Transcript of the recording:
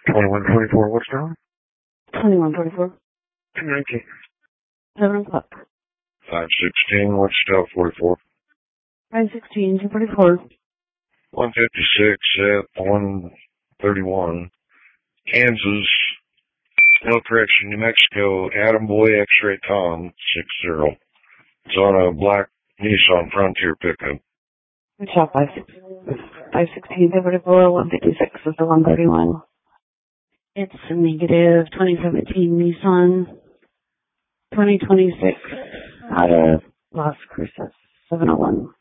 2124, what's wrong? 2144. 219. 7 o'clock. 516, what's still 44? 516, 244. 156 at 131. Kansas. No correction, New Mexico. Adam Boy X-Ray Tom 60. It's on a black Nissan Frontier pickup. Good job, 516, 244, 156 is the 131. It's a negative 2017 Nissan 2026 out of Las Cruces, 701.